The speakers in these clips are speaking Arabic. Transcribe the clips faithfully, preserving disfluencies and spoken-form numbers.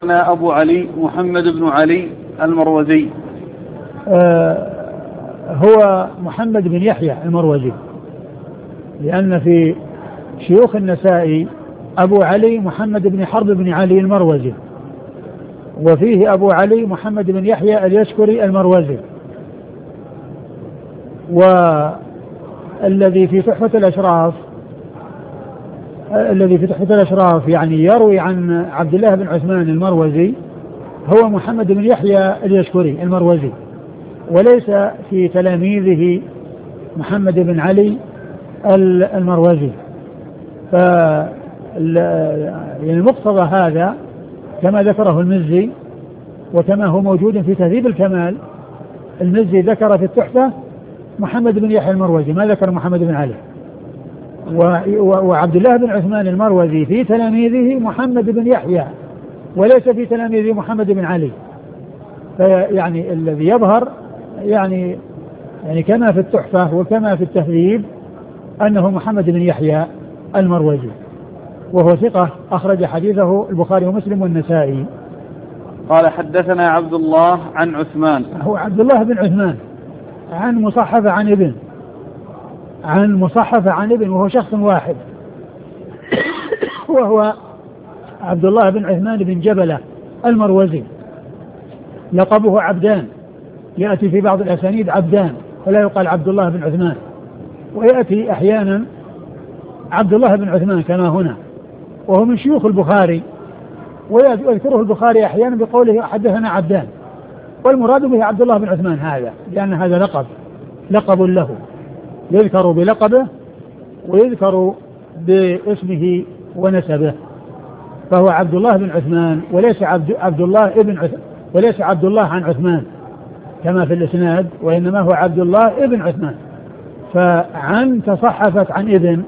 أبو علي محمد بن علي المروزي. آه هو محمد بن يحيى المروزي، لأن في شيوخ النسائي أبو علي محمد بن حرب بن علي المروزي، وفيه أبو علي محمد بن يحيى اليشكري المروزي. والذي في تحفة الأشراف الذي في تحفة الأشراف يعني يروي عن عبد الله بن عثمان المروزي هو محمد بن يحيى اليشكري المروزي، وليس في تلاميذه محمد بن علي المروزي. ف يعني مقتضى هذا كما ذكره المزي وكما هو موجود في تهذيب الكمال، المزي ذكر في التحفة محمد بن يحيى المروزي، ما ذكر محمد بن علي. وعبد الله بن عثمان المروزي في تلاميذه محمد بن يحيى وليس في تلاميذه محمد بن علي. فيعني الذي يظهر يعني يعني كما في التحفة وكما في التهذيب أنه محمد بن يحيى المروزي، وهو ثقة أخرج حديثه البخاري ومسلم والنسائي. قال حدثنا عبد الله عن عثمان، هو عبد الله بن عثمان عن مصحف عن ابن عن مصحف عن ابن وهو شخص واحد وهو عبد الله بن عثمان بن جبلة المروزي، لقبه عبدان، يأتي في بعض الأسانيد عبدان ولا يقال عبد الله بن عثمان، ويأتي أحيانا عبد الله بن عثمان كما هنا، وهو من شيوخ البخاري، ويذكره البخاري أحيانا بقوله حدثنا عبدان، والمراد به عبد الله بن عثمان هذا، لأن هذا لقب لقب له، يذكر بلقبه ويذكر باسمه ونسبه، فهو عبد الله بن عثمان وليس عبد, عبد الله ابن عثمان وليس عبد الله عن عثمان كما في الإسناد، وإنما هو عبد الله ابن عثمان. فعن تصحفت عن ابن،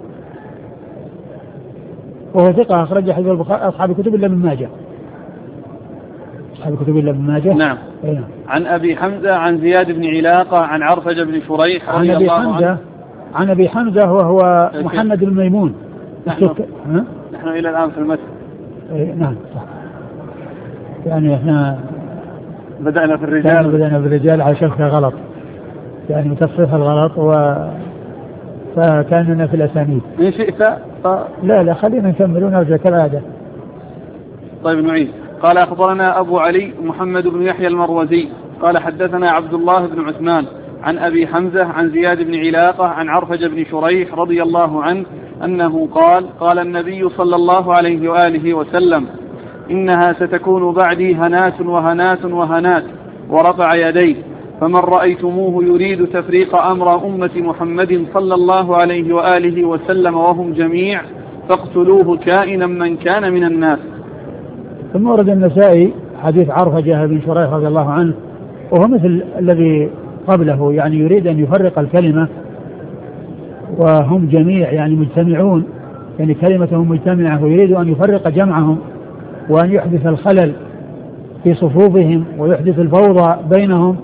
وهو ثقة أخرج حديث البخاري أصحاب كتب إلا ابن ماجه أصحاب كتب إلا ابن ماجه. نعم. أيه. عن أبي حمزة عن زياد بن علاقة عن عرفجة بن شريح عن أبي حمزة عن أبي حمزة وهو محمد بن ميمون. نحن, نحن إلى الآن في المتن. أيه نعم صح. يعني احنا بدأنا في الرجال بدأنا في الرجال على شرح غلط، يعني متصف الغلط، و فكاننا في الأسانيد. إن شئت ف... لا لا خلينا نكمل ونرجع كالعادة. طيب نعيد. قال أخبرنا أبو علي محمد بن يحيى المروزي قال حدثنا عبد الله بن عثمان عن أبي حمزة عن زياد بن علاقة عن عرفجة بن شريح رضي الله عنه أنه قال قال النبي صلى الله عليه وآله وسلم إنها ستكون بعدي هنات وهنات وهنات، ورفع يديه، فمن رأيتموه يريد تفريق أمر أمة محمد صلى الله عليه وآله وسلم وهم جميع فاقتلوه كائنا من كان من الناس. ثم ورد النسائي حديث عرفجة بن شريح رضي الله عنه، وهو مثل الذي قبله، يعني يريد أن يفرق الكلمة وهم جميع يعني مجتمعون، يعني كلمتهم مجتمعة، ويريد أن يفرق جمعهم وأن يحدث الخلل في صفوفهم ويحدث الفوضى بينهم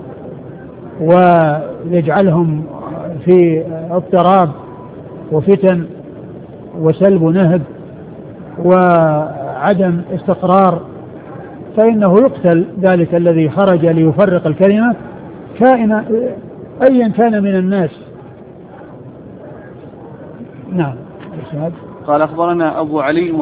ويجعلهم في اضطراب وفتن وسلب ونهب وعدم استقرار، فإنه يقتل ذلك الذي خرج ليفرق الكلمة كائنا أيا كان من الناس. نعم. قال أخبرنا أبو علي